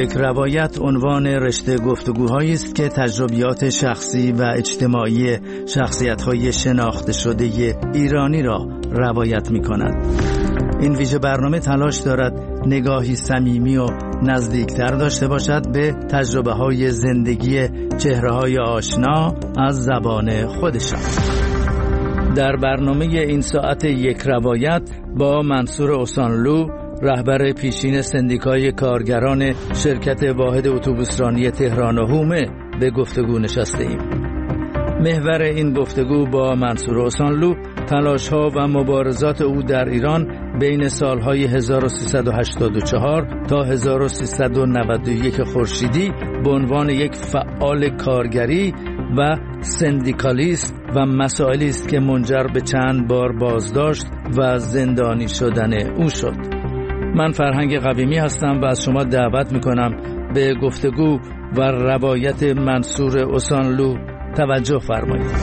یک روایت عنوان رشته گفتگوهایی است که تجربیات شخصی و اجتماعی شخصیت‌های شناخته شده ایرانی را روایت می‌کند. این ویژه برنامه تلاش دارد نگاهی صمیمی و نزدیکتر داشته باشد به تجربه‌های زندگی چهره‌های آشنا از زبان خودشان. در برنامه این ساعت یک روایت با منصور اوسانلو، رهبر پیشین سندیکای کارگران شرکت واحد اتوبوسرانی تهران و حومه، به گفتگو نشسته ایم. محور این گفتگو با منصور اوسانلو تلاش‌ها و مبارزات او در ایران بین سالهای 1384 تا 1391 خورشیدی به عنوان یک فعال کارگری و سندیکالیست و مسائلی است که منجر به چند بار بازداشت و زندانی شدن او شد. من فرهنگ قویمی هستم و از شما دعوت میکنم به گفتگو و روایت منصور اوسانلو توجه فرمایید.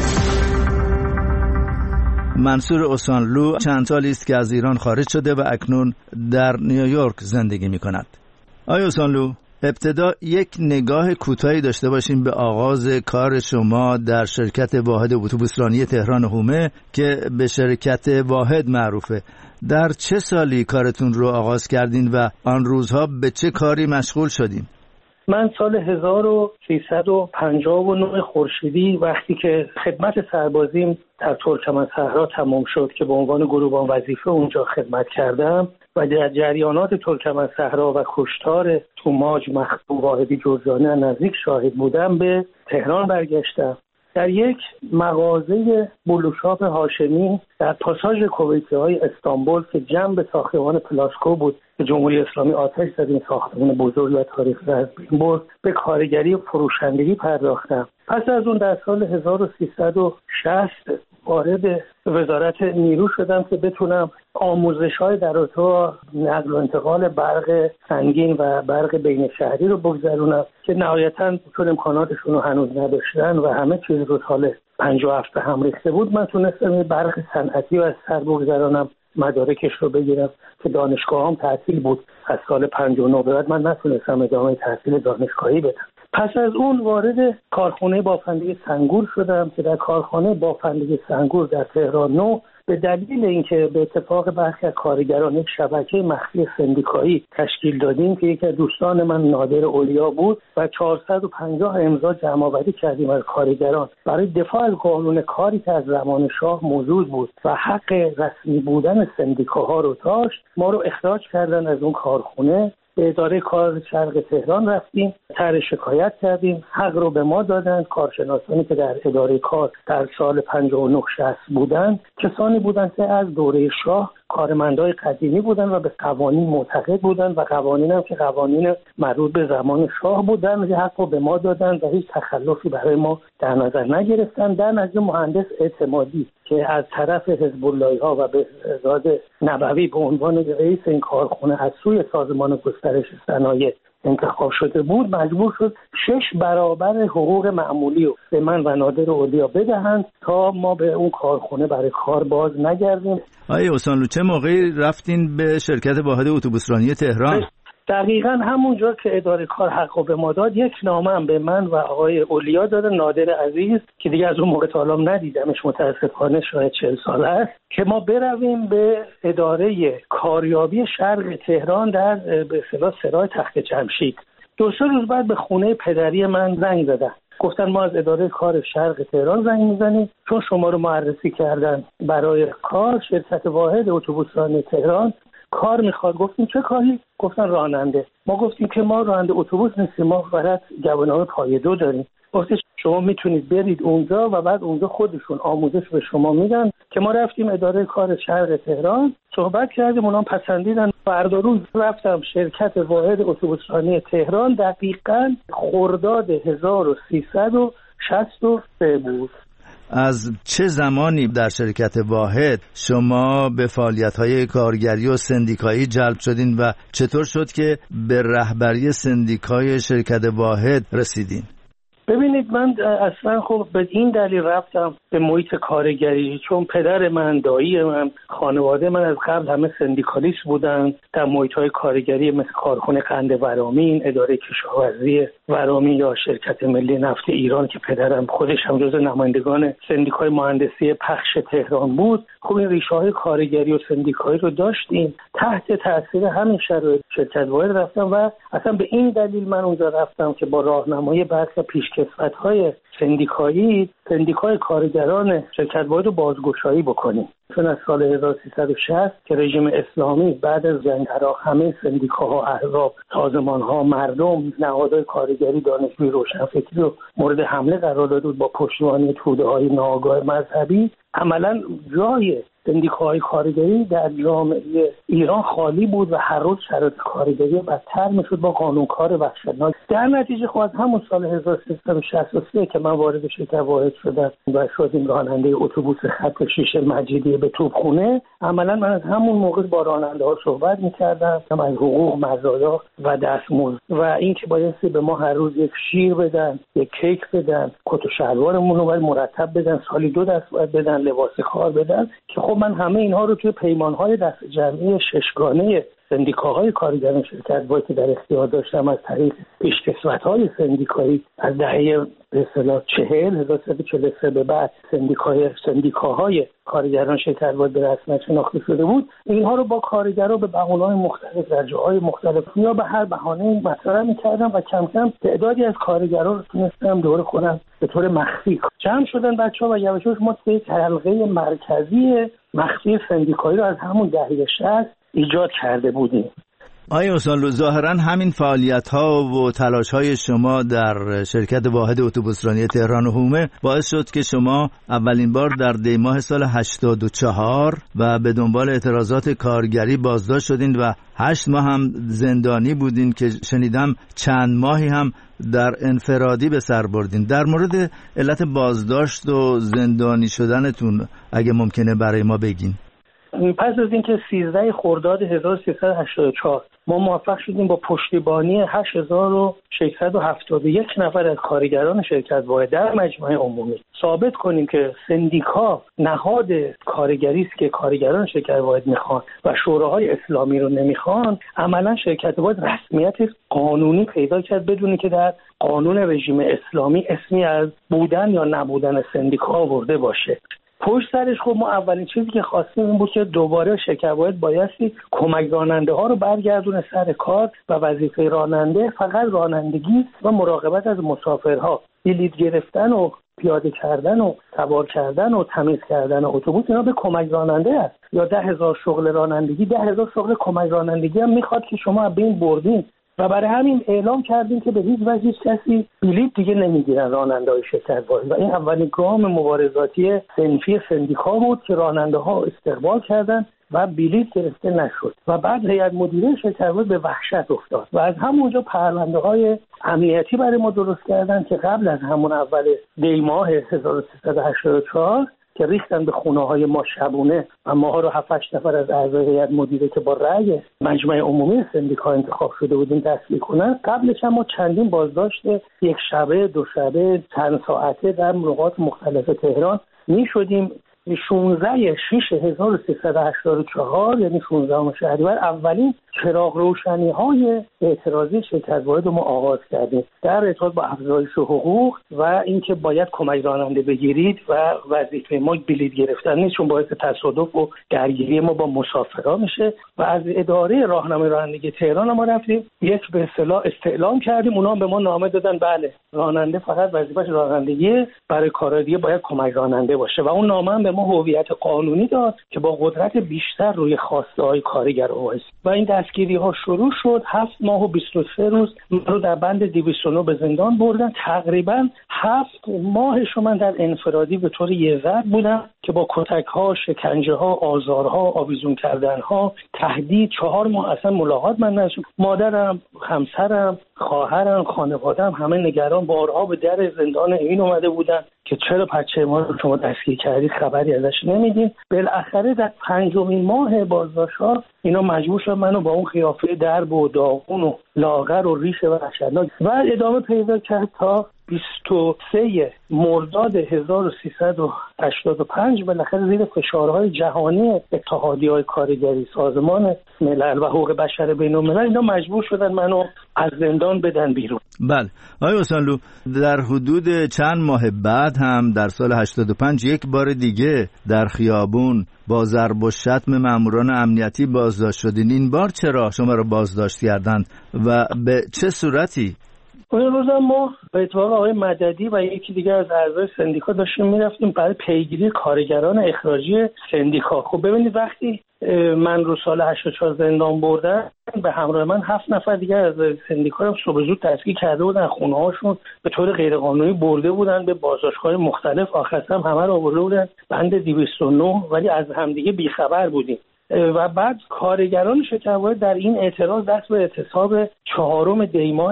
منصور اوسانلو چند سالی است که از ایران خارج شده و اکنون در نیویورک زندگی میکند. آقای اوسانلو، ابتدا یک نگاه کوتاهی داشته باشیم به آغاز کار شما در شرکت واحد اتوبوسرانی تهران و حومه که به شرکت واحد معروفه. در چه سالی کارتون رو آغاز کردین و آن روزها به چه کاری مشغول شدین؟ من سال 1359 خورشیدی وقتی که خدمت سربازیم در ترکمنصحرا تمام شد که به عنوان گروبان وظیفه اونجا خدمت کردم و در جریانات ترکمنصحرا و کشتار توماج مخدوم واحدی جرجانی نزدیک شاهد بودم، به تهران برگشتم. در یک مغازه بلوشاپ هاشمی در پاساژ کویتی‌های استانبول که جنب ساختمان پلاسکو بود که جمهوری اسلامی آتش زد این ساختمان بزرگ و تاریخی از بین برد، به کارگری و فروشندگی پرداختم. پس از اون در سال 1360 وارد وزارت نیرو شدم که بتونم آموزش‌های در رابطه نقل و انتقال برق سنگین و برق بین شهری رو بگذرونم که نهایتاً چون امکاناتشون رو هنوز نداشتن و همه چیز رو سال 57 به هم ریخته بود، من تونستم برق صنعتی رو از سر بگذرونم، مدارکش رو بگیرم که دانشگاهم تعطیل بود. از سال 59 به بعد من نتونستم ادامه تحصیل دانشگاهی بدم. پس از اون وارد کارخانه بافندگی سنگور شدم که در کارخانه بافندگی سنگور در تهران نو به دلیل اینکه به اتفاق برخی از کارگران یک شبکه مخفی سندیکایی تشکیل دادیم که یکی از دوستان من نادر اولیا بود و 450 امضا جمع‌آوری کردیم از کارگران برای دفاع از قانون کاری که از زمان شاه موجود بود و حق رسمی بودن سندیکاها رو داشت، ما رو اخراج کردن از اون کارخانه. به اداره کار شرق تهران رفتیم، طرح شکایت کردیم، حق رو به ما دادن. کارشناسانی که در اداره کار در سال 59-60 بودن کسانی بودند که از دوره شاه کارمندای قدیمی بودن و به قوانین معتقد بودن و قوانین هم که قوانین مربوط به زمان شاه بودن حق رو به ما دادن و هیچ تخلفی برای ما در نظر نگرفتن. در نتیجه مهندس اعتمادی که از طرف حزب اللهی ها و بهزاد نبوی به عنوان رئیس این کارخانه از سوی سازمان گسترش صنایع انتخاب شده بود، مجبور شد 6 برابر حقوق معمولی رو به من و نادر اولیا بدهند تا ما به اون کارخانه برای کار باز نگردیم. آقای اوسانلو، چه موقعی رفتین به شرکت واحد اتوبوسرانی تهران؟ دقیقاً همونجا که اداره کار حقو به ما داد، یک نامه هم به من و آقای اولیا دادن، نادر عزیز که دیگه از اون موقع تا الان ندیدمش، متاسفانه شاید 40 سال است، که ما برویم به اداره کاریابی شرق تهران در به اصطلاح سرای تخت جمشید. 2-3 روز بعد به خونه پدری من زنگ زدن، گفتن ما از اداره کار شرق تهران زنگ میزنیم چون شما رو معرفی کردن برای کار شرکت واحد اتوبوسرانی تهران کار میخواد. گفتیم چه کاری؟ گفتن راننده. ما گفتیم که ما راننده اتوبوس نیستیم، ما فقط گواهینامه پای 2 داریم. گفتش شما میتونید برید اونجا و بعد اونجا خودشون آموزش به شما میدن. که ما رفتیم اداره کار شرق تهران، صحبت کردیم، اونا پسندیدن. فردا روز رفتم شرکت واحد اتوبوسرانی تهران، دقیقاً خرداد 1363 بود. از چه زمانی در شرکت واحد شما به فعالیت‌های کارگری و سندیکایی جلب شدین و چطور شد که به رهبری سندیکای شرکت واحد رسیدین؟ ببینید من اصلا خب به این دلیل رفتم به محیط کارگری، چون پدر من، دایی من، خانواده من از قبل همه سندیکالیست بودن در محیط‌های کارگری مثل کارخانه قند ورامین، اداره کشاورزی ورامین یا شرکت ملی نفت ایران که پدرم خودش هم جزو نمایندگان سندیکای مهندسی پخش تهران بود. خب این ریشه‌های کارگری و سندیکایی رو داشتیم. تحت تاثیر همین شرایط شرکت واحد رفتم و اصلا به این دلیل من اونجا رفتم که با راهنمایی برخی پیشکسوت‌های سندیکای کارگران شرکت واحد رو بازگشایی بکنیم. چون از سال 1360 که رژیم اسلامی بعد از جنگ عراق همه سندیکاها، احزاب، سازمان‌ها، مردم، نهادهای کارگری، دانشجوی، روشنفکری رو مورد حمله قرار داده بود با پشتیبانی توده‌های ناآگاه مذهبی، عملاً جای سندیکاهای کارگری در جامعه ایران خالی بود و هر روز شرایط کارگری بدتر میشد با قانونکار وحشتناک. در نتیجه خب از همون سال 1363 که من وارد شرکت واحد شدم و شدیم راننده اتوبوس خط 6 مجیدیه به توپخونه، عملا من از همون موقع با راننده‌ها صحبت می‌کردم از حقوق، مزایا و دستمزد و اینکه بایستی به ما هر روز یک شیر بدن، یک کیک بدن، کت و شلوارمون رو باید مرتب بدن، سالی 2 دست باید بدن، لباس کار بدن، که خب من همه اینها رو توی پیمان‌های دست جمعی ششگانه سندیکاهای کارگران شرکت واحد که در اختیار داشتم از طریق پیشکسوت‌های سندیکایی از دهه به اصطلاح 1343 به بعد سندیکاهای کارگران شرکت واحد به رسمیت شناخته شده بود، اینها رو با کارگرها به بهانه‌های مختلف در جاهای مختلف یا به هر بهانه‌ای مطرح می‌کردم و کم کم تعدادی از کارگرها رو تونستم دور خودم به طور مخفی جمع شدن بچه‌ها و یواش یواش ما یک حلقه مرکزی مخفی سندیکایی رو از همون دهه 60 ایجاد کرده بودیم. آقای استاد، ظاهرا همین فعالیت‌ها و تلاش‌های شما در شرکت واحد اتوبوسرانی تهران و حومه باعث شد که شما اولین بار در دی ماه سال 84 و به دنبال اعتراضات کارگری بازداشت شدین و 8 ماه هم زندانی بودین که شنیدم چند ماهی هم در انفرادی به سر بردین. در مورد علت بازداشت و زندانی شدنتون اگه ممکنه برای ما بگین. پس از اینکه 13 خرداد 1384 ما موفق شدیم با پشتیبانی 8671 نفر از کارگران شرکت واحد در مجمع عمومی ثابت کنیم که سندیکا نهاد کارگری است که کارگران شرکت واحد میخوان و شوراهای اسلامی رو نمیخوان، عملا شرکت واحد رسمیت قانونی پیدا کرد بدون که در قانون رژیم اسلامی اسمی از بودن یا نبودن سندیکا آورده باشه. پشت سرش خب ما اولین چیزی که خواستیم این بود که دوباره شرکت واحد بایستی کمک راننده ها رو برگردونه سر کار و وظیفه راننده فقط رانندگی و مراقبت از مسافرها، بلیط گرفتن و پیاده کردن و سوار کردن و تمیز کردن اتوبوس اینا به کمک راننده است. یا 10,000 شغل رانندگی، 10,000 شغل کمک رانندگی هم میخواد که شما از بین بردین و برای همین اعلام کردیم که به هیچ وجه کسی بلیط دیگه نمیگیرن راننده‌های شرکت واحد و این اولین گام مبارزاتی صنفی سندیکا بود که راننده‌ها استقبال کردن و بلیط گرفته نشد و بعد هیئت مدیره شرکت واحد به وحشت افتاد و از همونجا پرونده‌های امنیتی برای ما درست کردن که قبل از همون اول دی ماه 1384 که ریختن به خونه‌های ما شبونه و ماها رو 7-8 نفر از اعضای هیئت مدیره که با رأی مجمع عمومی سندیکا انتخاب شده بودیم دستگیر کنن. قبلش هم ما چندین بازداشت 1 شبه 2 شبه چند ساعته در نقاط مختلف تهران می‌شدیم. 16/6/1384 یعنی 16 شهریور اولین چراغ روشنی‌های اعتراضی شرکت واحد ما آغاز کردیم در ارتباط با افزایش حقوق و اینکه باید کمک راننده بگیرید و وظیفه ما بلیط گرفتن نیست چون باعث تصادف و درگیری ما با مسافران میشه و از اداره راهنمای رانندگی تهران ما رفتیم یک به اصطلاح استعلام کردیم، اونا به ما نامه دادن بله راننده فقط وظیفه‌اش رانندگی، برای کارهای دیگه باید کمک راننده باشه و اون نامه هم به ما هویت قانونی داد که با قدرت بیشتر روی خواسته‌های کارگر وایس و این دستگیری‌ها شروع شد. 7 ماه و 23 روز من رو در بند 209 به زندان بردن. تقریبا 7 ماهش من در انفرادی به طور یه ضرب بودم که با کتک‌ها، شکنجه‌ها، آزارها، آویزون کردن‌ها، تهدید 4 ماه اصلا ملاقات من نشد. مادرم، همسرم، خواهرم، خانواده‌ام همه نگران بارها به در زندان این اومده بودن که چرا بچه ما رو شما دستگیر کردید خبری ازش نمیدین. بالاخره در 5مین ماه بازداشت‌ها اینا مجبور شدن منو با اون قیافه درب و داغون و لاغر و ریش وحشتناک و ادامه پیدا کرد تا 23 مرداد 1385 بالاخره زیر فشارهای جهانی اتحادیه‌های کارگری، سازمان ملل و حقوق بشر بین‌الملل اینا مجبور شدن منو از زندان بدن بیرون. بله آقای حسینلو، در حدود چند ماه بعد هم در سال 85 یک بار دیگه در خیابون با ضرب و شتم ماموران امنیتی بازداشت شدین. این بار چرا شما رو بازداشت کردند و به چه صورتی؟ اون روز ما به اتفاق آقای مددی و یکی دیگه از اعضای سندیکا داشتیم میرفتیم برای پیگیری کارگران اخراجی سندیکا. خب ببینید وقتی من رو سال 84 زندان بردن، به همراه من 7 نفر دیگه از سندیکا رو صبح زود دستگیر کرده بودن، خونه هاشون به طور غیرقانونی برده بودن به بازداشتگاه مختلف، آخر هم همه رو آورده بودن بند 209، ولی از همدیگه بیخبر بودیم. و بعد کارگران شکرواحد در این اعتراض دست به اعتصاب 4 دی ماه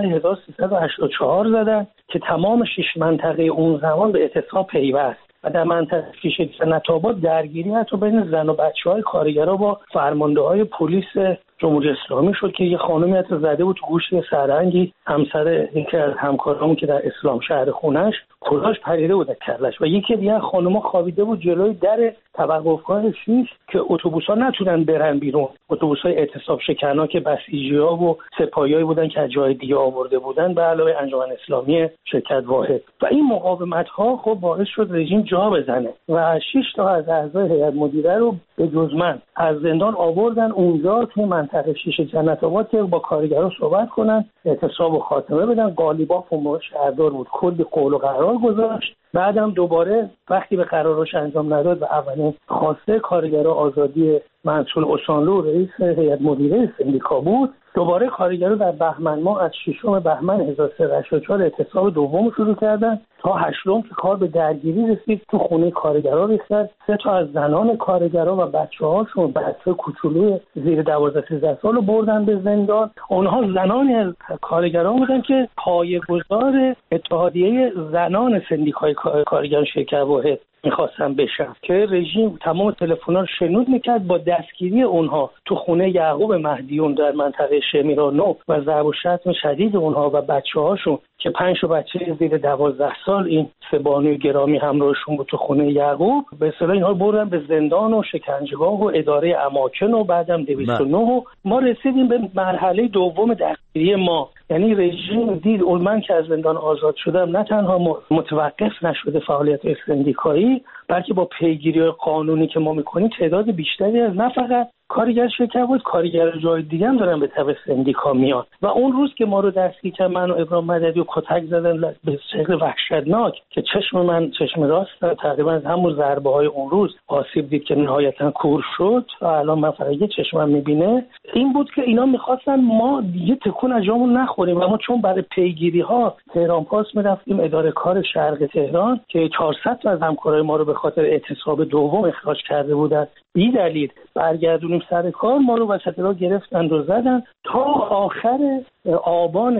1384 زدن که تمام 6 منطقه اون زمان به اعتصاب پیوست و در منطقه شیشه جنت آباد درگیری حتی بین زن و بچه‌های کارگرا با فرمانده‌های پلیس جمهوری اسلامی شد که یه خانمی حتی زده بود تو گوشت سرنگی همسر یکی از همکارامون که در اسلام شهر خونش کلاش پریده بود از کلش و یکی دیگه خانم‌ها خوابیده بود جلوی در توقفگاه 6 که اتوبوس‌ها نتونن برن بیرون. اتوبوس‌های اعتصاب شکنان که بسیجی‌ها و سپاهیایی بودن که از جای دیگه آورده بودن به علاوه انجمن اسلامی شرکت واحد. و این مقاومت‌ها خب باعث شد رژیم جا بزنه و 6 تا از اعضای هیئت مدیره رو به جز من از زندان آوردن اونجا که منطقه شیشه جنت آباد که با کارگران صحبت کنن، اعتصاب و خاتمه بدن. قالیباف و شهردار بود، کلی قول و قرار گذاشت. بعدم دوباره وقتی به قرارش انجام نداد و اولین خواسته کارگرها آزادی منصور حسینلو رئیس هیئت مدیره سندیکا بود، دوباره کارگرها در بهمن ماه از 6 بهمن 1384 اعتصاب دوم شروع کردن تا 8 که کار به درگیری رسید. تو خونه کارگرها ریختن، 3 تا از زنان کارگرها و بچه‌هاشون، بچه کوچولوی زیر 12-13 سال رو بردن به زندان. اونها زنانی از کارگران بودن که پایه‌گذار اتحادیه زنان سندیکای کارگران شرکت واحد میخواستن بشن که رژیم تمام تلفن‌ها رو شنود میکرد. با دستگیری اونها تو خونه یعقوب مهدیون در منطقه شمیرانو و ضرب و شتم شدید اونها و بچه‌هاشون که 5 بچه زیر 12 سال این 3 بانوی گرامی همراهشون بود تو خونه یعقوب، به اصطلاح اینها رو بردن به زندان و شکنجهگاه و اداره اماکن و بعدم 209. ما رسیدیم به مرحله دوم دستگیری ما، یعنی رژیم دید من که از زندان آزاد شدم نه تنها متوقف نشده فعالیت سندیکایی، بلکه با پیگیری قانونی که ما میکنیم تعداد بیشتری از نه فقط کارگر شرکت بود، کارگر جای دیگه هم دارن به تبع سندیکا میان. و اون روز که ما رو دستگیر کردن، من و ابراهیم مددی و کتک زدن به شکل وحشتناک که چشم راست تقریبا از همون ضربه های اون روز آسیب دید که نهایتا کور شد و الان من فقط یه چشمم میبینه. این بود که اینا میخواستن ما دیگه تکون از جامون نخوریم و ما چون برای پیگیری ها تهران پاس میرفتیم اداره کار شرق تهران که 400 تا از همکارای ما رو به خاطر اعتصاب دوم اخراج کرده بودن بی دلیل برگردونیم سر کار، ما رو وسط راه گرفتن و زدن تا آخر آبان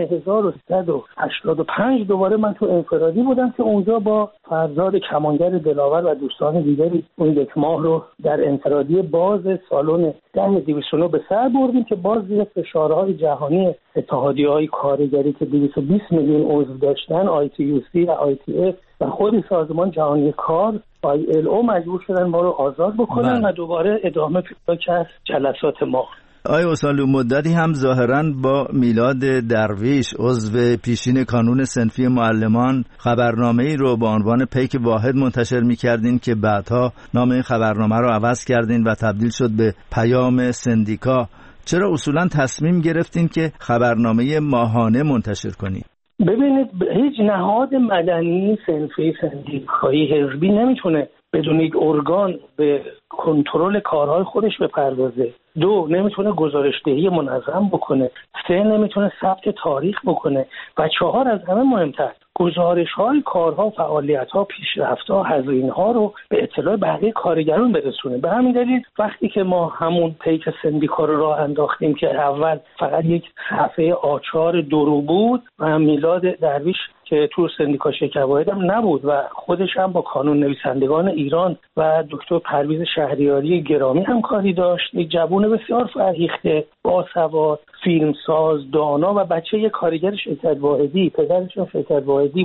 1385 دوباره من تو انفرادی بودم که اونجا با فرزاد کمانگر دلاور و دوستان دیگری اون 1 ماه رو در انفرادی باز سالن 209 به سر بردیم که باز زیر فشارهای جهانی اتحادیه‌های کارگری که 220 میلیون عضو داشتن، ITUC و ITF و خود سازمان جهانی کار ILO مجبور شدن ما رو آزاد بکنن و دوباره ادامه پیدا کرد جلسات ما. آقای حسینلو، مدتی هم ظاهراً با میلاد درویش عضو پیشین کانون صنفی معلمان خبرنامه‌ای رو با عنوان پیک واحد منتشر می‌کردین که بعدها نام این خبرنامه رو عوض کردین و تبدیل شد به پیام سندیکا. چرا اصولاً تصمیم گرفتین که خبرنامه ماهانه منتشر کنین؟ ببینید، هیچ نهاد مدنی صنفی سندیکایی حزبی نمیتونه بدون یک ارگان به کنترل کارهای خودش بپردازه. 2 نمیتونه گزارشدهی منظم بکنه. 3 نمیتونه ثبت تاریخ بکنه و 4 از همه مهمتر گزارش‌های کارها، فعالیت‌ها، پیشرفت‌ها، هزینه‌ها رو به اطلاع بقیه کارگران برسونه. به همین دلیل وقتی که ما همون پیک سندیکا رو راه انداختیم که اول فقط یک صفحه آچار درو بود و میلاد درویش که تو سندیکا شرکت واحد هم نبود و خودش هم با کانون نویسندگان ایران و دکتر پرویز شهریاری گرامی همکاری داشت، یک جوان بسیار فرهیخته، باسواد، فیلمساز، دانا و بچه یک کارگر شرکت واحدی، پدرشون شرکت واحدی بود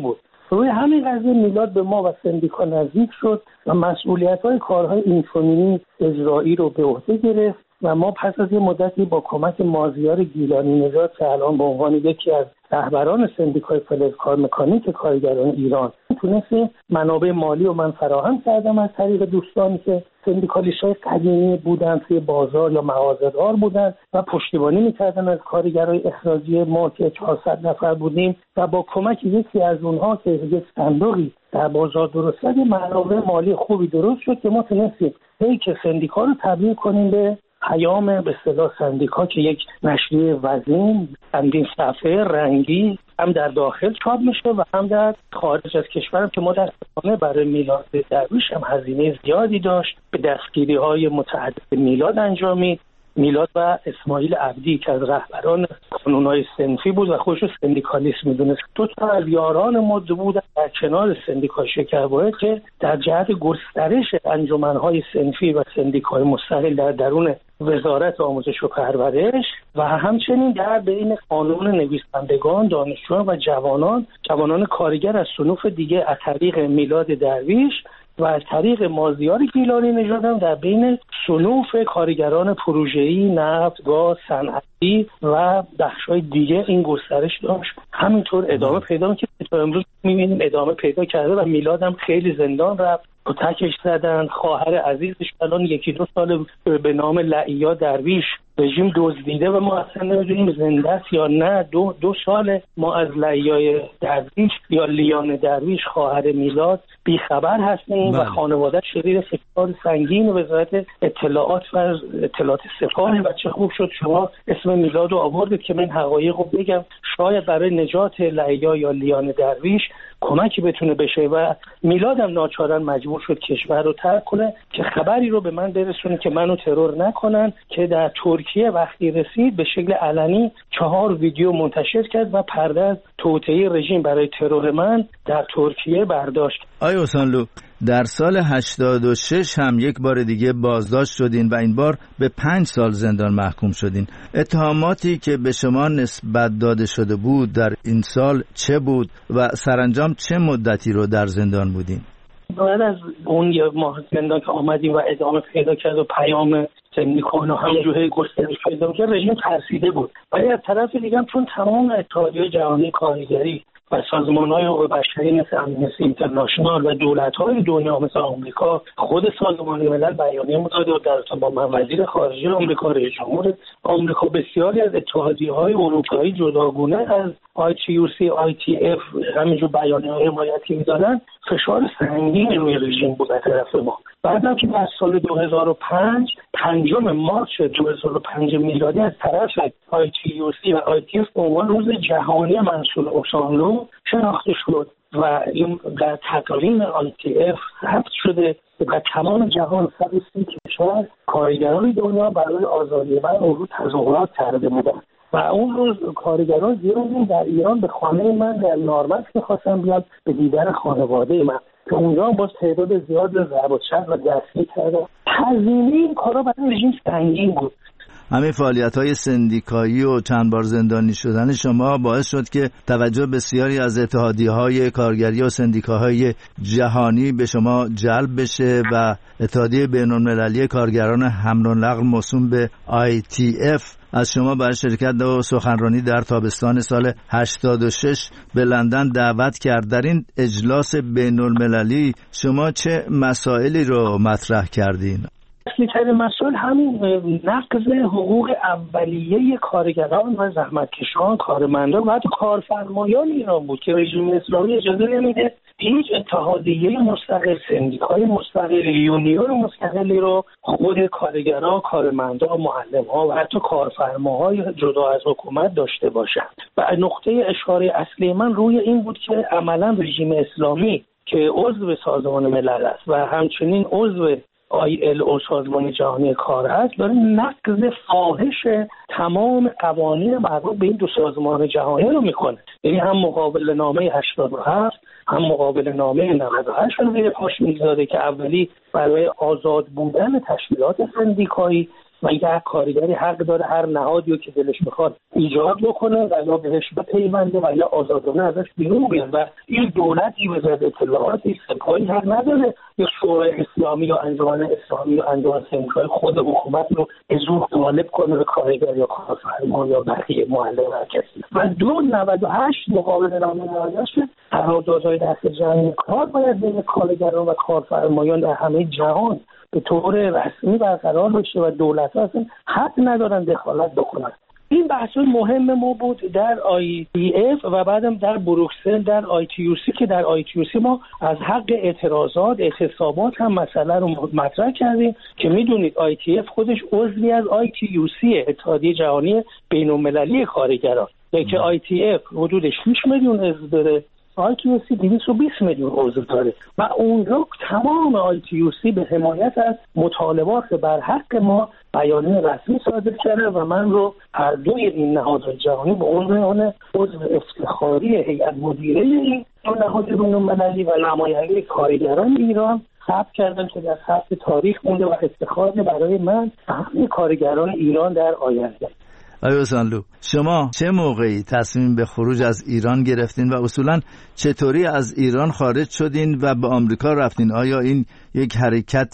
روی همین قضیه میلاد به ما و سندیکا نزدیک شد و مسئولیت‌های کارهای اینفومینی اجرایی رو به عهده گرفت و ما پس از یه مدتی با کمک مازیار گیلانی نژاد که الان به عنوان یکی از رهبران سندیکای فلزکار مکانیک کارگران ایران تونستیم منابع مالی و من فراهم کردم از طریق دوستانی که سندیکالیست‌های قدیمی بودن، توی بازار یا مغازه‌دار بودن و پشتیبانی می‌کردن از کارگرای اخراجی ما که 400 نفر بودیم و با کمک یکی از اونها که یک صندوقی در بازار درست کرد منابع مالی خوبی درست شد که ما تونستیم که سندیکا رو تبدیل کنیم به پیام به اصطلاح سندیکا که یک نشریه وزین چندین صفحه رنگی هم در داخل چاپ میشه و هم در خارج از کشور که متأسفانه برای میلاد درویش هم هزینه زیادی داشت، به دستگیری‌های متعدد میلاد انجامید. میلاد و اسماعیل عبدی که از رهبران کانون‌های صنفی بود و خودش سندیکالیست میدونست، دو تا از یاران ما بودن در کنار سندیکا شکربایت که در جهت گسترش انجمن‌های صنفی و سندیکای مستقل در درون وزارت آموزش و پرورش و همچنین در بین قانون نویسندگان، دانشجویان و جوانان کارگر از صنوف دیگه از طریق میلاد درویش و از طریق مازیار گیلانی نژاد هم در بین صنوف کارگران پروژه‌ای، نفت، گاز، صنعتی و بخش‌های دیگه این گسترش داشت. همینطور ادامه پیدا می‌کنه که تا امروز می‌بینیم ادامه پیدا کرده و میلاد هم خیلی زندان رفت، تکش زدن. خواهر عزیزش الان 1-2 سال به نام لعیا درویش رژیم دزدیده و ما اصلا نمیدونیم زنده است یا نه. دو سال ما از لعیای درویش یا لیان درویش خواهر میلاد بیخبر هستیم و خانواده شدید فشار سنگین وزارت اطلاعات و اطلاعات سپاه و چه خوب شد شما اسم میلاد رو آوردید که من حقایق رو بگم، شاید برای نجات لعیا یا لیان درویش کمکی بتونه بشه و میلاد هم ناچارن مجبور شد کشور رو ترک کنه که خبری رو به من برسونه که منو ترور نکنن، که در ترکیه وقتی رسید به شکل علنی 4 ویدیو منتشر کرد و پرده از توطئه رژیم برای ترور من در ترکیه برداشت. آقای حسینلو، در سال 86 هم یک بار دیگه بازداشت شدین و این بار به 5 سال زندان محکوم شدین. اتهاماتی که به شما نسبت داده شده بود در این سال چه بود و سرانجام چه مدتی رو در زندان بودین؟ بعد از اون یه ماه زندان که آمدیم و ادامه پیدا کرد و پیام سندیکا و همونجوری گسترش پیدا کرد، رژیم ترسیده بود. ولی از طرف دیگه هم چون تمام اتحادیه جهانی کارگری و سازمان‌های حقوق بشری مثل امنستی اینترنشنال و دولت‌های دنیا مثل آمریکا، خود سازمان ملل بیانیه مداده در با من وزیر خارجه آمریکا، رئیس جمهور آمریکا، بسیاری از اتحادیه‌های اروپایی جداگونه از ITUC، ITF همینجور بیانیه‌های حمایتی می‌دادن، فشار سنگین روی رژیم بود از طرف ما. بعدم که در سال 2005 5 مارس 2005 میلادی از طرف ITUC و ITF به عنوان روز جهانی منصور اوسانلو شناخته شد و این در تقویم ITF ثبت شده و تمام جهان 130 کشور کارگران دنیا برای آزادی من اون رو تظاهرات کرده بودن و اون روز کارگران زیادی در ایران به خانه من در نارمک می‌خواستن بیاد به دیدن خانواده من که اونجا باز تعداد زیاد ضرب و دستگیر کردن. هزینه این کارا برای رژیم سنگین بود. همین فعالیت‌های سندیکایی و چند بار زندانی شدن شما باعث شد که توجه بسیاری از اتحادیه‌های کارگری و سندیکاهای جهانی به شما جلب بشه و اتحادیه بین‌المللی کارگران حمل و نقل موسوم به ITF از شما برای شرکت و سخنرانی در تابستان سال 86 به لندن دعوت کرد. در این اجلاس بین‌المللی شما چه مسائلی رو مطرح کردین؟ اصلی‌ترین مسئله همین نقض حقوق اولیه کارگران و زحمتکشان، کارمندان و حتی کارفرمایان ایران بود که رژیم اسلامی اجازه نمیده هیچ اتحادیه مستقل، سندیکای مستقل، یونیون مستقلی رو خود کارگران، کارمندان، معلم‌ها و حتی کارفرماهای جدا از حکومت داشته باشند. و نقطه اشاره اصلی من روی این بود که عملاً رژیم اسلامی که عضو سازمان ملل است و همچنین عضو ILO سازمان جهانی کار است، داره نقض فاحش تمام قوانین مربوط به این دو سازمان جهانی رو میکنه. یعنی هم مقابل نامه 87 هم مقابل نامه 98 رو زیر پاش میگذاره که اولی برای آزاد بودن تشکیلات سندیکایی و یک کارگری حق داره هر نهادی که دلش میخواد ایجاد بکنه و یا بهش بپیونده و یا آزادانه ازش بیرون بیاد و این دولتی وزارت اطلاعاتی سپاهی حق نداره یا شورای اسلامی یا انجمن اسلامی یا انجمن سندیکای خود حکومت رو به زور غالب کنه به کارگر یا کارفرما یا بقیه معلم هر کسی. و 98 مقابل نامه نهادی قراردادهای دست جمعی کار باید بین کارگران و کارفرمایان در همه جهان به طور رسمی برقرار بشه و دولت‌ها اصلا حق ندارن دخالت بکنن. این بحث مهم ما بود در IEF و بعدم در بروکسل در ITUC که در ITUC ما از حق اعتراضات اعتصابات هم مسئله رو مطرح کردیم که میدونید ITF خودش عضوی از ITUC اتحادیه جهانی بین‌المللی کارگران که ITF حدود 6 میلیون عضو داره، ITUC 220 میلیون عضو داره و اونجا تمام ITUC به حمایت از مطالبات بر حق ما بیانیه رسمی صادر کرده و من رو هر دوی این نهادهای جهانی به عنوان عضو افتخاری هیئت مدیره این نهاد بین‌المللی و نماینده کارگران ایران ثبت کردن که در ثبت تاریخ مونده و افتخار برای من همه کارگران ایران در آینده. آقای اوسانلو، شما چه موقعی تصمیم به خروج از ایران گرفتین و اصولاً چطوری از ایران خارج شدین و به آمریکا رفتین؟ آیا این یک حرکت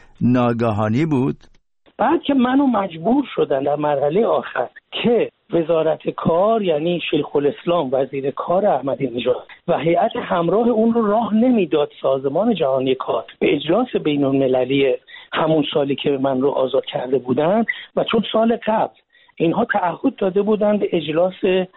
ناگهانی بود؟ بعد که منو مجبور شدن در مرحله آخر که وزارت کار یعنی شیخ الاسلام وزیر کار احمدی نژاد و هیئت همراه اون رو راه نمیداد سازمان جهانی کار به اجلاس بین‌المللی همون سالی که من رو آزاد کرده بودن و چون سال قبل اینها تعهد داده بودند اجلاس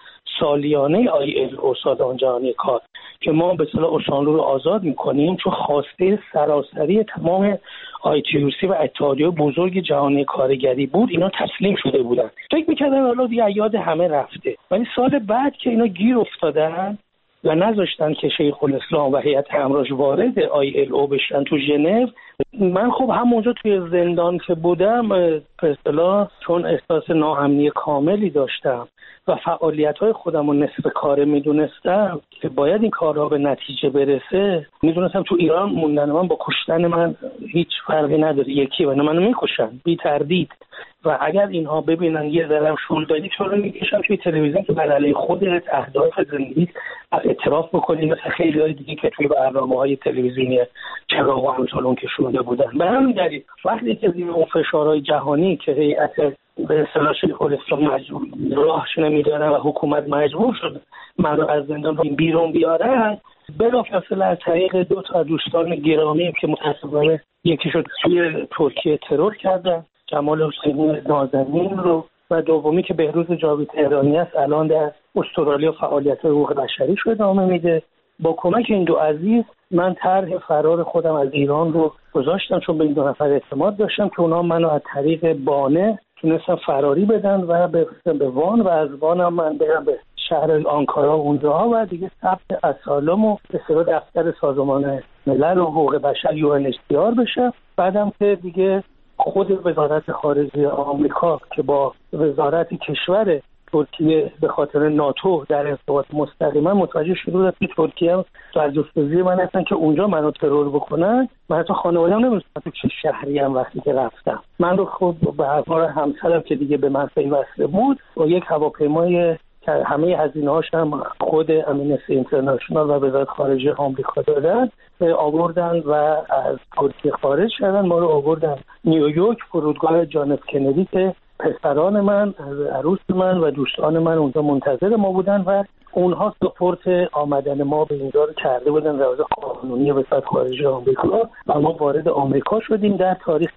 سالیانه ILO سازمان جهانی کار که ما به اصطلاح اوسانلو رو آزاد می‌کنیم چون خواسته سراسری تمام ITUC و اتحادیه بزرگ جهانی کارگری بود، اینا تسلیم شده بودن. فکر می‌کردن حالا دیگه یاد همه رفته. ولی سال بعد که اینا گیر افتادن و نذاشتن که شیخ الاسلام و هیئت همراهش وارد ILO بشن تو ژنو، من خب همونجا توی زندان که بودم به اصطلاح چون احساس ناامنی کاملی داشتم و فعالیت‌های خودم رو نصف کاره میدونستم که باید این کارها به نتیجه برسه، میدونستم تو ایران موندن من با کشتن من هیچ فرقی نداره، یکی و منو میکشن بی تردید و اگر اینها ببینن یه ذره شول دادی چرا میکشن توی تلویزیون که بر علیه خودت اهداف زندگی اعتراف بکنی مثل خیلی‌های دیگه که توی برنامه‌های تلویزیونی چراغ و همچنان که شده بودن. به همین دلیل وقتی که زیر اون فشارهای جهانی که هیئت به اصطلاح شیخ الاسلام مجبور راهش نمیداره و حکومت مجبور شد من رو از زندان بیرون بیارن، بلافاصله از طریق 2 تا دوستان گرامی که متأسفانه یکی شد توی ترکیه ترور کردن، جمال حسینی نازنین رو، و دومی که بهروز جاوید تهرانی است الان در استرالیا فعالیت حقوق بشری رو ادامه میده. با کمک این دو عزیز من طرح فرار خودم از ایران رو گذاشتم چون به این 2 نفر اعتماد داشتم که اونا منو از طریق بانه تونستن فراری بدن و به وان و از وان هم من برم به شهر آنکارا اونجا و دیگه ثبت اسالم و به اصطلاح دفتر سازمان ملل و حقوق بشر UNHCR بشه. بعدم که دیگه خود وزارت خارجه آمریکا که با وزارت کشور ترکیه به خاطر ناتو در ارتباط مستقیما متوجه شده که ترکیه در جستجوی من هستن که اونجا منو ترور بکنن. من حتی خانواده‌ام نمی‌دونستم چه شهری ام وقتی که رفتم. من رو خب به هوای همسرم که دیگه به من پیوسته بود با یک هواپیمای که همه هزینه‌هاش هم خود امنستی اینترنشنال و وزارت خارجه آمریکا دادن آوردن و از ترکیه خارج شدن. ما رو آوردن نیویورک فرودگاه جان اف کندی که پسران من، عروس من و دوستان من اونجا منتظر ما بودن و اونها سپورت آمدن ما به اینجا رو کرده بودن روز قانونی وزارت خارجه آمریکا و ما وارد آمریکا شدیم در تاریخ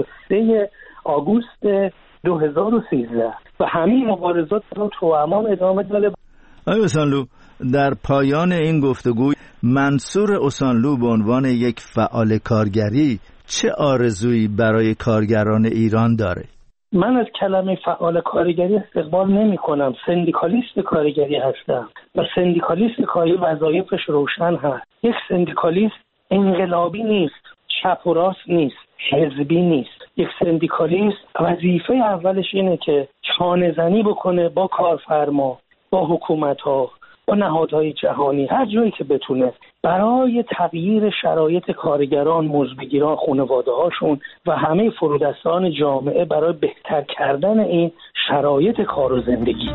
23 آگوست 2013 و همین مبارزات رو تو امان ادامه داده. آقای اوسانلو، در پایان این گفتگو منصور اوسانلو به عنوان یک فعال کارگری چه آرزویی برای کارگران ایران داره؟ من از کلمه فعال کارگری استقبال نمی کنم. سندیکالیست کارگری هستم و سندیکالیست کاری وظایفش روشن هست. یک سندیکالیست انقلابی نیست، چپ و راست نیست، حزبی نیست. یک سندیکالیست وظیفه اولش اینه که چانه زنی بکنه با کارفرما، با حکومت ها، با نهادهای جهانی، هر جایی که بتونه برای تغییر شرایط کارگران، مزدبگیران، خانواده‌هاشون و همه فرودستان جامعه برای بهتر کردن این شرایط کار و زندگی.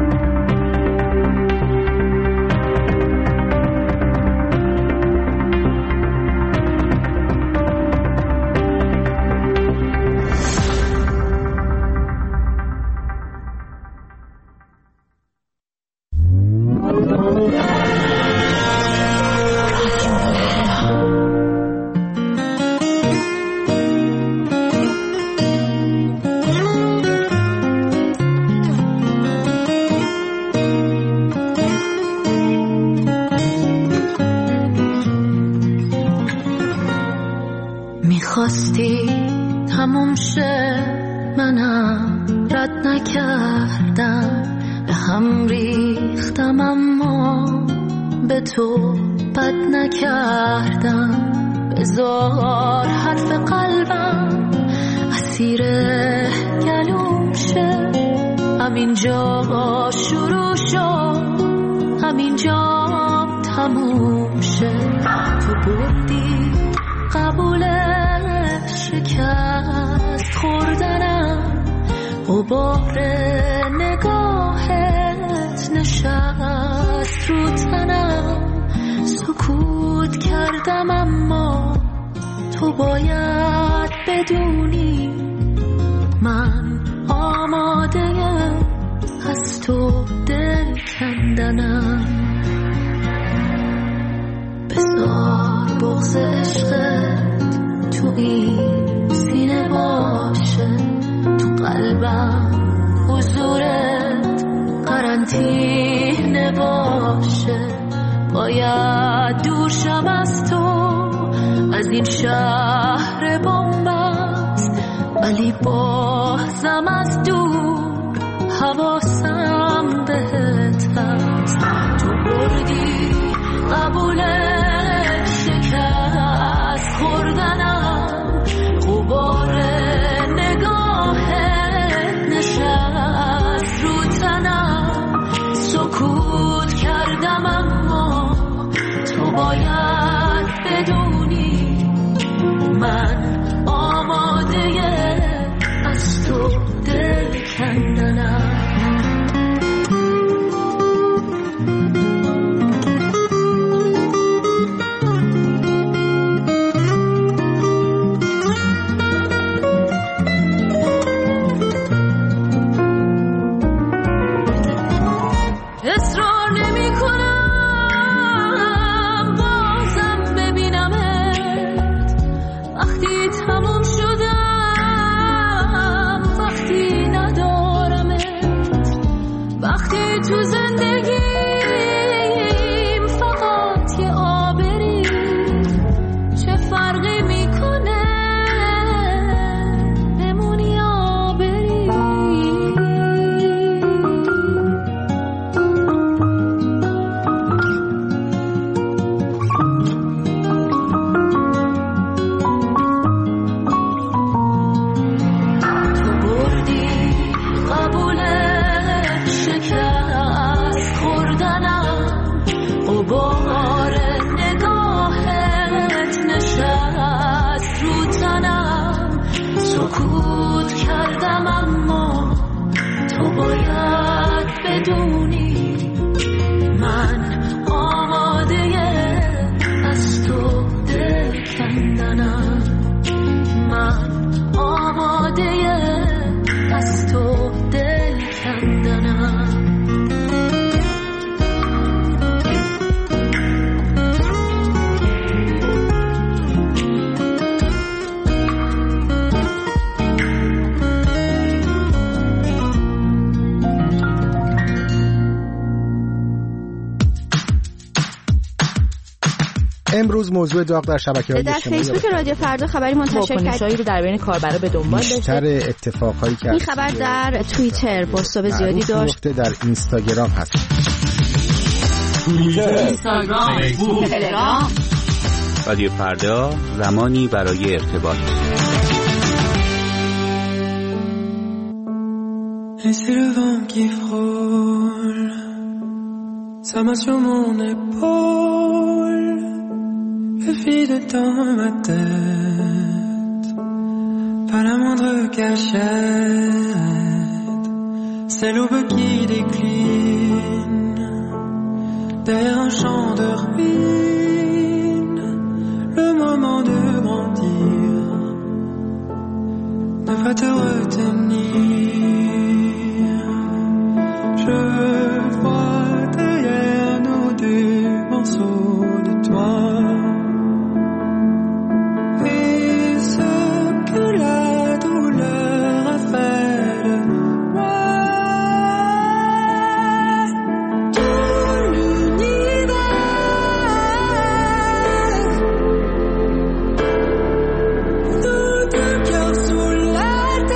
میخواستی تموم شه، منم رد نکردم، به هم ریختم اما به تو بد نکردم. بذار حرف قلبم اسیر گلوم شه، همینجا شروع شد، همینجا تموم شه. تو بردی قبول شکست خوردنم، غبار نگاهت نشست رو تنم. سکوت کردم اما تو باید بدونی من آماده‌ام از تو دل کندنم. بذار بغض عشقت تو این سینه باشه، تو قلبم حضورت قرنطینه باشه. باید دور شم از تو، از این شهر بنبست، ولی بازم از دور حواسم بهت هست. تو بردی قبول شکست خوردنم، غبار نگاهت نشست رو تنم. سکوت کردم اما تو باید بدونی من آماده از تو دل کندنم. امروز موضوع داغ در شبکه‌های اجتماعی در فیسبوک رادیو فردا خبری منتشر کرد رو در بین کاربرا به دنبال داشته. بیشتر اتفاقایی که این خبر در توییتر پست‌های زیادی داشت، در اینستاگرام هست. توییتر، اینستاگرام، فیسبوک، تلگرام. رادیو فردا، زمانی برای ارتباط. Laissez le vent qui frôle sa main sur mon épaule. se vide dans ma tête, pas la moindre cachette. C'est l'aube qui décline derrière un champ de ruines. Le moment de grandir ne va te retenir. Je vois derrière nous des morceaux de toi. Et ce que la douleur a fait de moi. Tout l'univers, nos deux cœurs sous la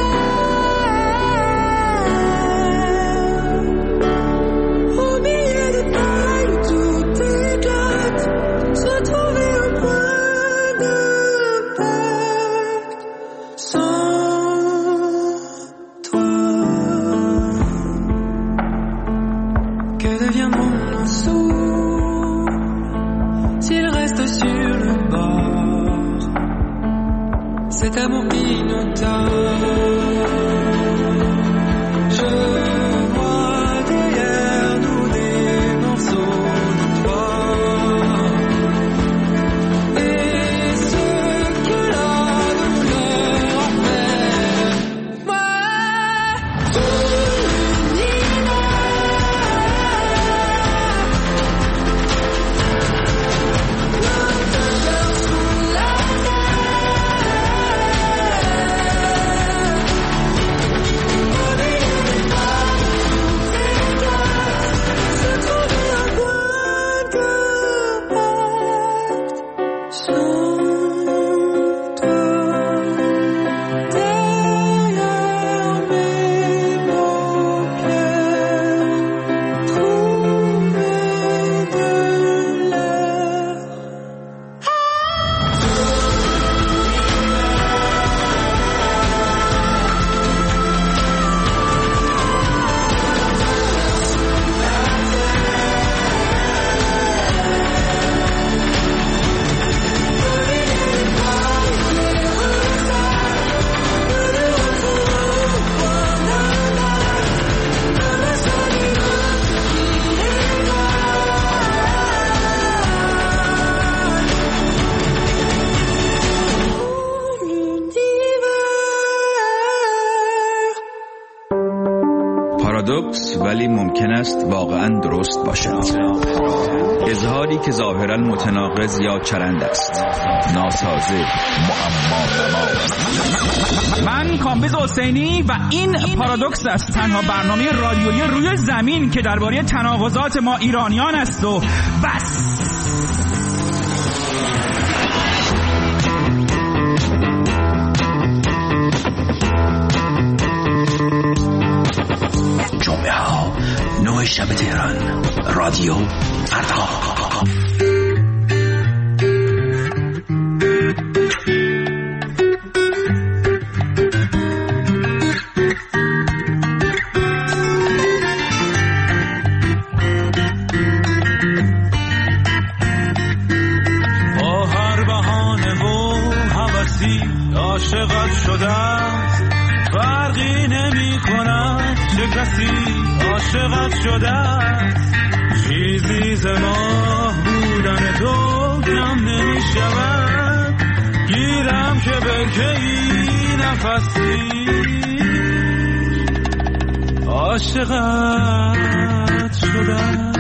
terre, au milieu des failles où tout éclate, se trouver un point d'impact. Sans toi, que deviendront nos souls s'ils restent sur le bord? Cet amour qui nous tord. Je vois derrière nous des morceaux de toi. Et ce que la douleur a fait de moi. Tout l'univers, nos deux cœurs sous la پارادوکس ولی ممکن است واقعا درست باشد. اظهاری که ظاهرا متناقض یا چرند است، ناسازه، معما. من کامبیز حسینی و این پارادوکس است، تنها برنامه رادیویی روی زمین که درباره تناقضات ما ایرانیان است و بس. جمعه ها 9 شب تهران، رادیو فردا. با هر بهانه و هوسی عاشقت شدم، فرقی نمی کند چه کسی عاشقت شده است. چیزی ز ماه بودن تو کم نمی شود، گیرم که بکی نفسی عاشقت شده است.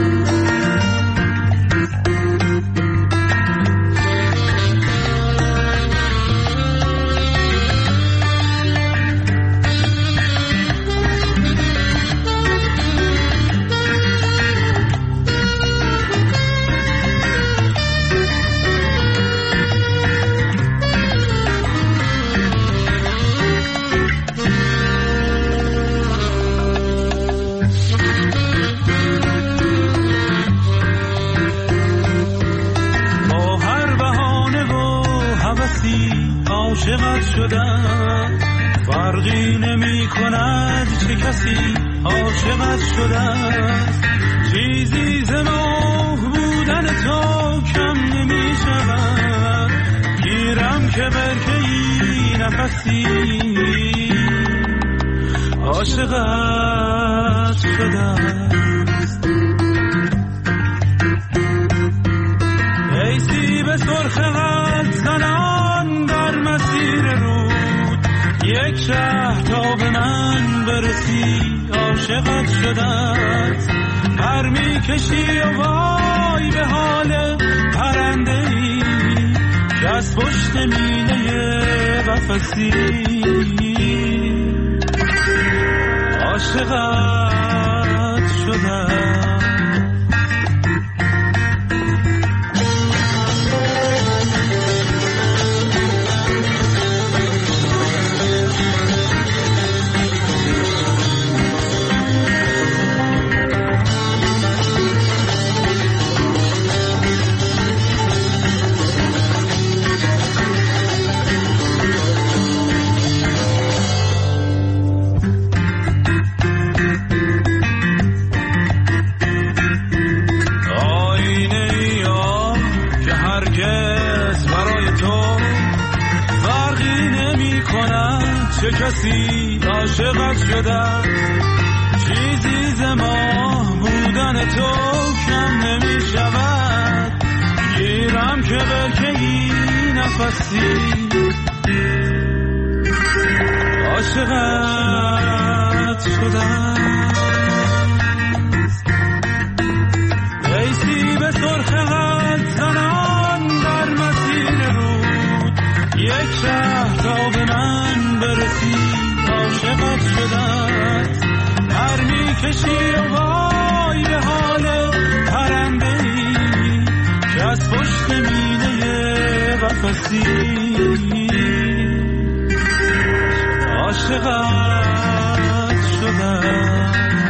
عاشقت شدم، فرقی نمی کند چه کسی عاشقت شدم. چیزی ز ماه بودن تو کم نمی شود، که برکه‌ای نفسی عاشقت شدم. ای سیب سرخ قد زنان در مسیر رود، یک شهر تا به من برسی عاشقت شدت. پر میکشی و وای به حال پرنده‌ای که از پشت مینه قفسی عاشقت شدم. چه کسی عاشقت شدم، چیزی ز ماه بودن تو کم نمی شود. گیرم که برکه‌ای نفسی عاشقت شدم. ای سیب سرخ قد زنان در مسیر رود، یک شهر تا به من برسی عاشقت شدت. پر میکشی و وای به حال پرنده‌ای که از پشت مینه قفسی عاشقت شدت.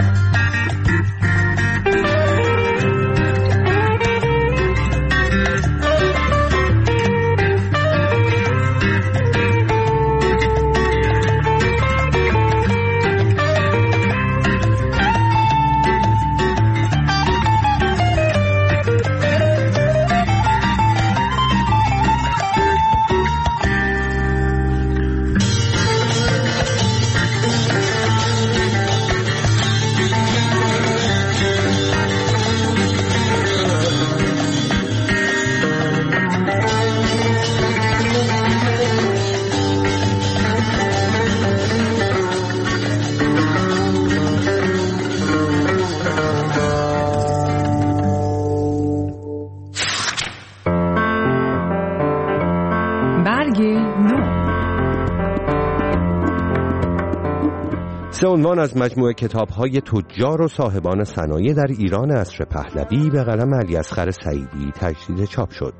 سه عنوان از مجموعه کتاب‌های تجار و صاحبان صنایع در ایران عصر پهلوی به قلم علیاصغر سعیدی تجدید چاپ شد.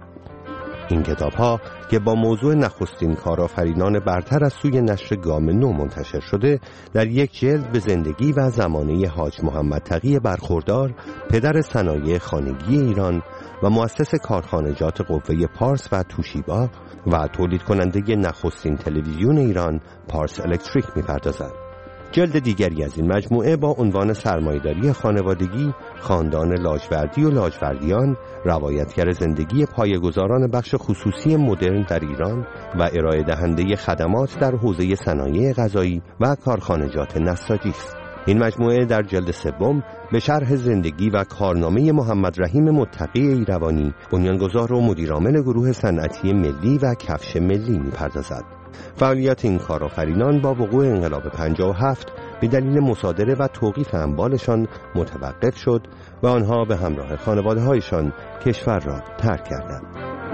این کتاب‌ها که با موضوع نخستین کارآفرینان برتر از سوی نشر گام نو منتشر شده، در یک جلد به زندگی و زمانه حاج محمد تقی برخوردار، پدر صنایع خانگی ایران و مؤسس کارخانجات قوه پارس و توشیبا و تولید کننده نخستین تلویزیون ایران پارس الکتریک می‌پردازد. جلد دیگری از این مجموعه با عنوان سرمایه‌داری خانوادگی، خاندان لاجوردی و لاجوردیان، روایتگر زندگی پایه‌گذاران بخش خصوصی مدرن در ایران و ارائه دهنده خدمات در حوزه صنایع غذایی و کارخانجات نساجی است. این مجموعه در جلد سوم به شرح زندگی و کارنامه محمد رحیم متقی ایروانی، بنیانگذار و مدیرعامل گروه صنعتی ملی و کفش ملی می‌پردازد. فعالیت این کارآفرینان با وقوع انقلاب 57 به دلیل مصادره و توقیف اموالشان متوقف شد و آنها به همراه خانواده‌هایشان کشور را ترک کردند.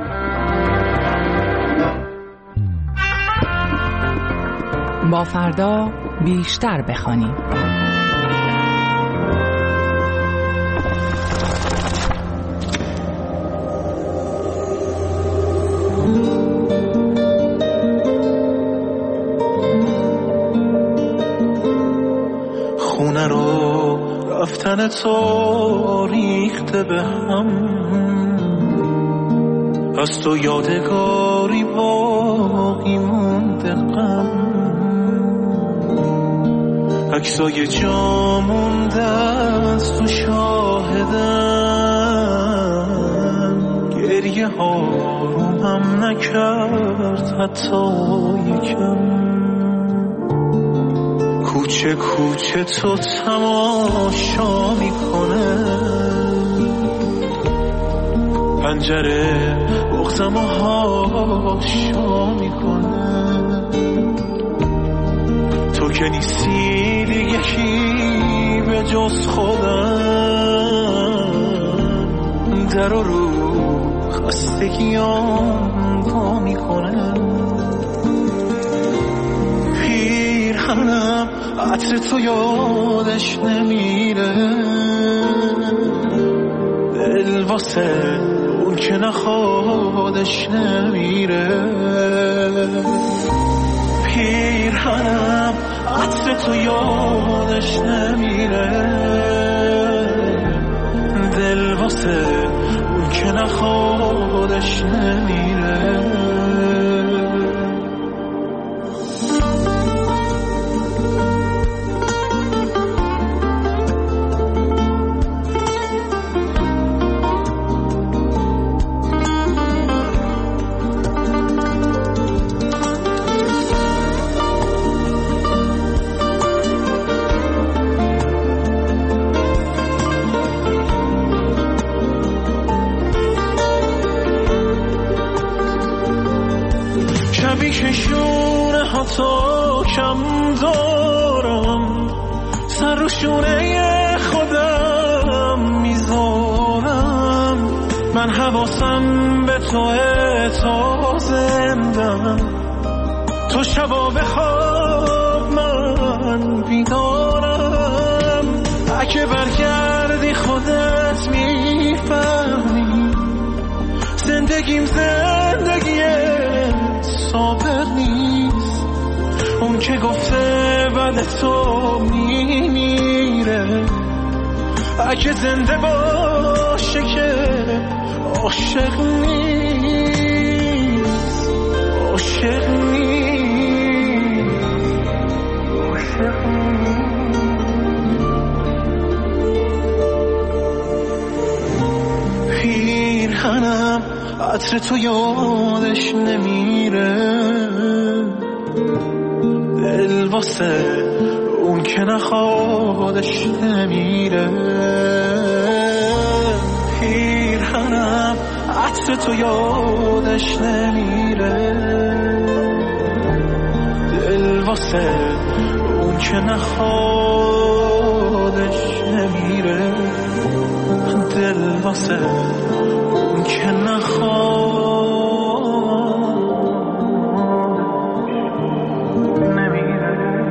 با فردا بیشتر بخوانیم. خونه رو رفتن تو ریخته به هم، از تو یادگاری باقی مونده غم، عکسای جا مونده از تو شاهدن، گریه ها رو غمم نکرد حتی یکم. کوچه کوچه تو تماشا میکنه، پنجره بغزم و هاشا میکنه. تو که نیستی دیگه کی به جز خودم، در و رو خستگیام وا میکنه. پیرهنم عطر تو یادش نمیره، دل واسه اون که نخوادش نمیره. پیرهنم عطر تو یادش نمیره، دل واسه اون که نخوادش نمیره. کشونه ها تا کم دارم، سر رو شونه خودم میذارم. من حواسم به توه تا زندم، تو شبا بخواب من بیدارم. اگه برگردی خودت میفهمی، زندگیم زندگیه صابر نیست. اون که گفته بعد تو میمیره، اگه زنده باشه که عاشق نیست. عاشق نیست. عاشق نیست. پیرهنم عطر تو یادش نمیره، دل واسه اون که نخوادش نمیره. پیرهنم عطر تو یادش نمیره، دل واسه اون که نخوادش نمیره. دل واسه اون که نخواد نمیره.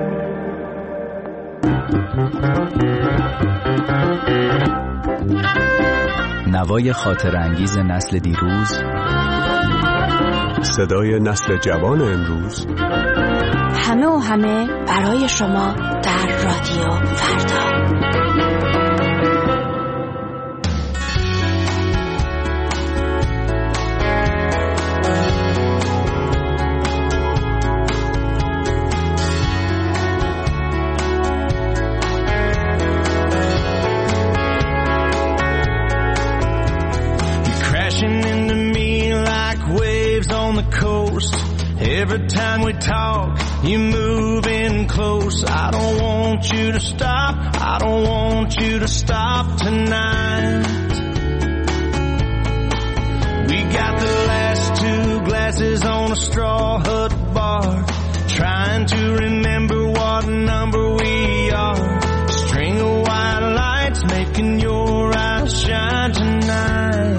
نوای خاطر انگیز نسل دیروز، صدای نسل جوان امروز، همه و همه برای شما در رادیو فردا. Every time we talk, you move in close. I don't want you to stop. I don't want you to stop tonight. We got the last two glasses on a straw hut bar, trying to remember what number we are. String of white lights making your eyes shine tonight.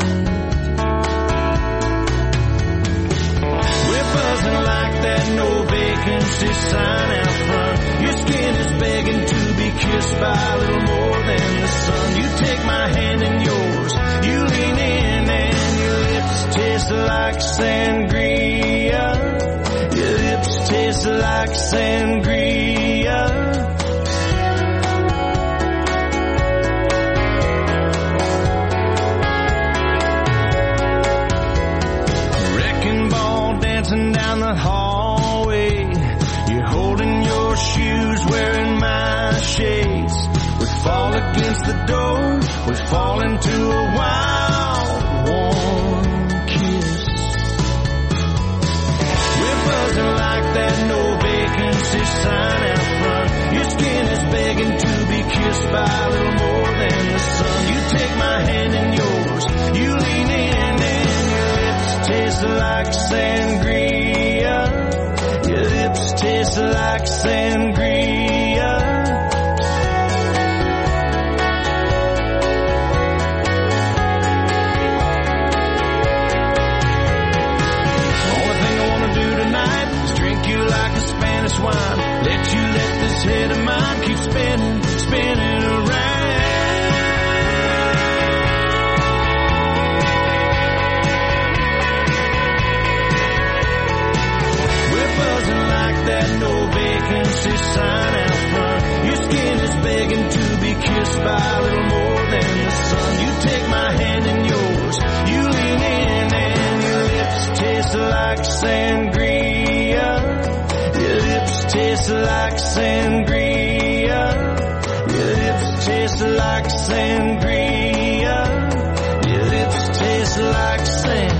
Like that no vacancy sign out front. Your skin is begging to be kissed by a little more than the sun. You take my hand in yours, you lean in and your lips taste like sangria. Your lips taste like sangria. Wrecking ball dancing down the hallway. You're holding your shoes, wearing my shades. We fall against the door, we fall into a wild, warm kiss. vacancy sign out front. Your skin is begging to be kissed by a little more than the sun. You take my hand in yours, you lean in, and your lips taste like sangria. Your lips taste like sangria. Only thing I wanna do tonight is drink you like a Spanish wine. Let this head of mine keep spinning, spinning around. We're buzzing like that no vacancy sign out front. Your skin is begging to be kissed by a little more than the sun. You take my hand in yours, you lean in, and your lips taste like sangria. Your lips taste like sangria. Your lips taste like sangria. Your lips taste like sangria.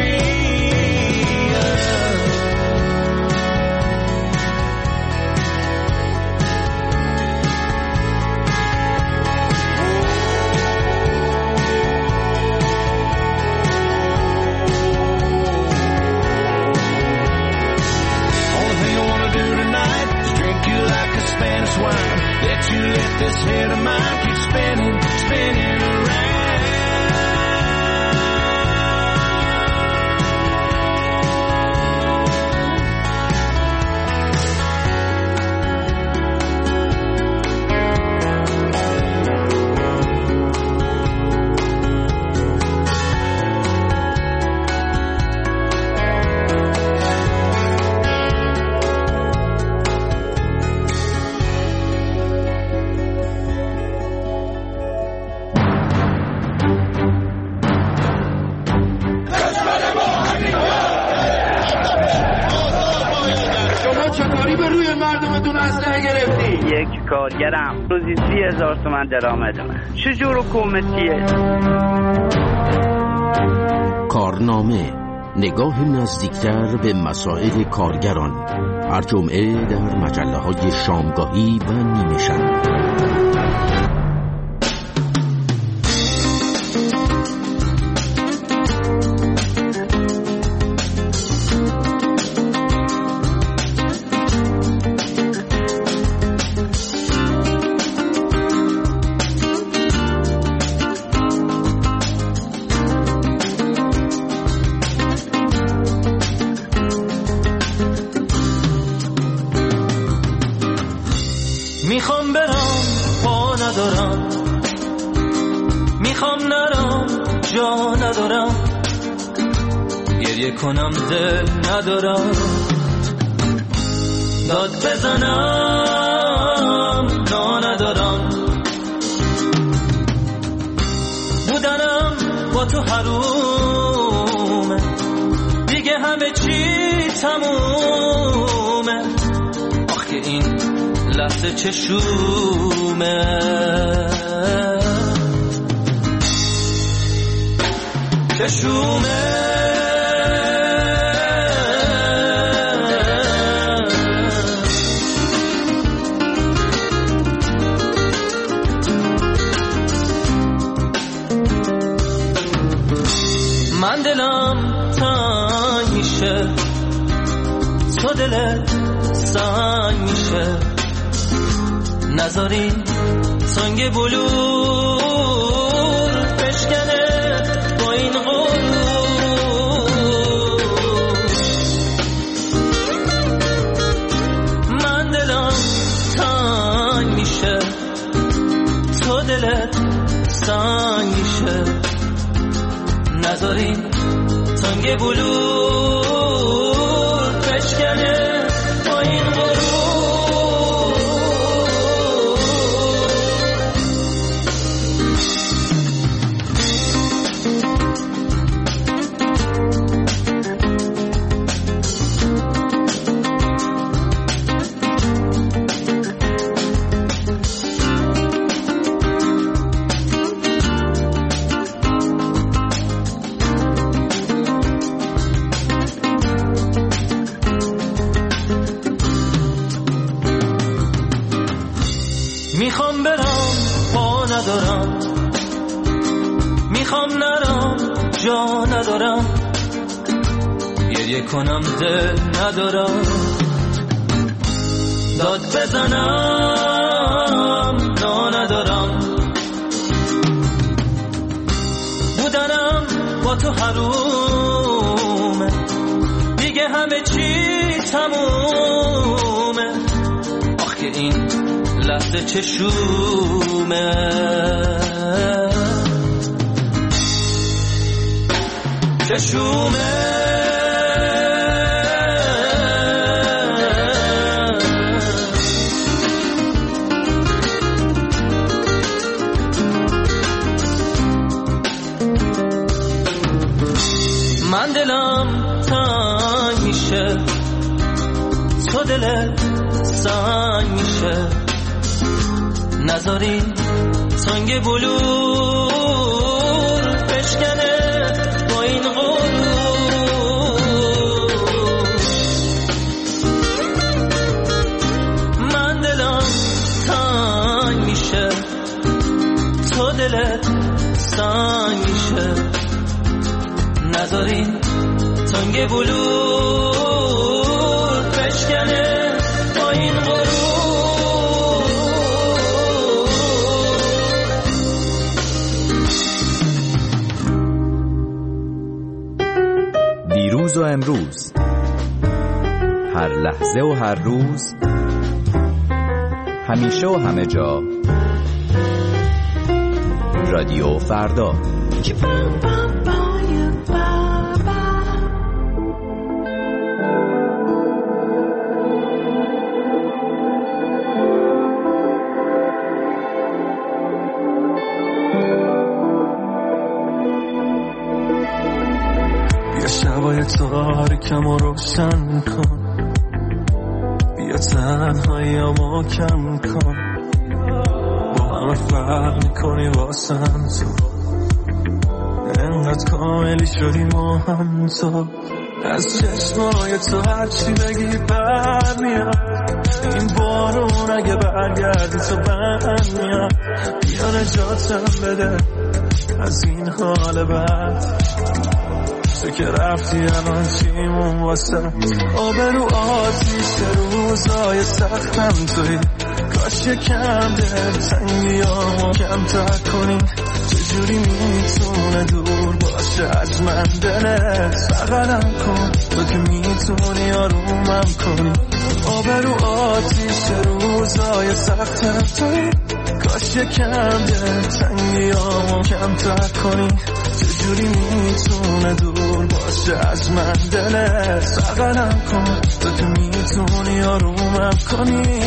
Spanish wine. Let you let this head of mine keep spinning, spinning کارگرم روزی 30,000 تومان درآمدمه. چجور حکومتیه؟ کارنامه، نگاه نزدیکتر به مسائل کارگران، هر جمعه در مجله‌های شامگاهی و نیمه شب. میخوام برم پا ندارم، میخوام نرم جا ندارم، گریه کنم دل ندارم، داد بزنم نا ندارم، بودنم با تو حرومه، دیگه همه چی تمومه، آخه این لحظه چشومه چشومه من دلم تنگ میشه، تو دلت سنگ میشه، نذاری سنگ بلور بشکنه با این غرور، من دلم تنگ میشه، تو دلت سنگ میشه، نذاری سنگ بلور بشکنه با این غرور. جا ندارم، گریه کنم دل ندارم، داد بزنم نا ندارم، بودنم با تو حرومه، دیگه همه چی تمومه، آخه این لحظه چشومه، چشومه. من دلم تنگ میشه، تو دلت سنگ میشه، نذاری سنگ بلور بشکنه با این غرور. من دلم تنگ میشه، تو دلت سنگ میشه، نذاری تنگ بلور بشکنه با این غرور. دیروز و امروز، هر لحظه و هر روز، همیشه و همه جا، رادیو فردا. شبای تاریکم رو روشن کن، بیا تنهاییامو کم کن، با همه فرق میکنی واسم تو، انقدر کاملی شدی ما هم تو، از چشمای تو هرچی بگی برمیاد، این بارون اگه برگردی تو برمیاد، بیا نجاتم بده از این حال بد، تو که رفتی الان چیمون واسه آبرو آتیش روزای سختم توی، کاش یکم دلتنگیامو کمتر کنی، چجوری میتونه دور باشه از من دلت، بغلم کن تو که میتونی آرومم کنی، آبرو آتیش روزای سختم توی، کاش یکم دلتنگیامو کمتر کنی، چجوری میتونه دور باشه از من دلت، بغلم کن تو که میتونی آرومم کنی.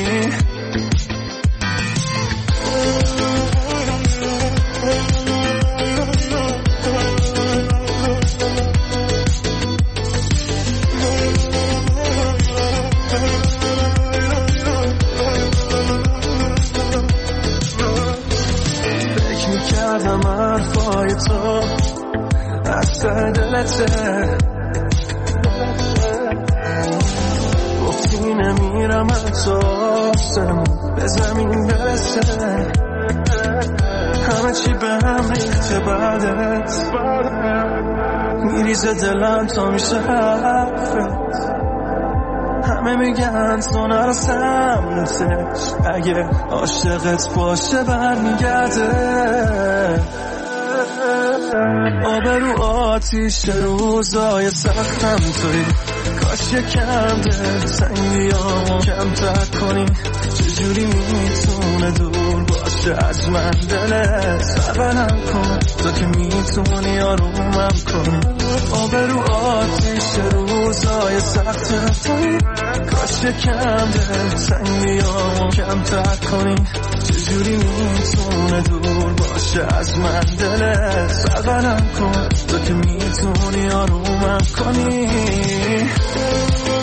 فکر میکردم حرفای تو از دلته، گفتی نمیرم از آسمون به زمین برسه، همه چی به هم ریخته بعدت، میریزه دلم تا میشه حرفت، همه میگن تو نرو سمتش، اگه عاشقت باشه برمیگرده، آبرو آتیش روزای سختم توی، کاش یکم دلتنگیامو کمتر کنی، چجوری میتونه دور باشه از من دلت، بغلم کن تو که میتونی آرومم کنی، آبرو آتیش روزای سختم توی، کاش یکم دلتنگیامو کمتر کنی، چجوری میتونه دور باشه از من دلت، بغلم کن تو که میتونی آرومم کنی.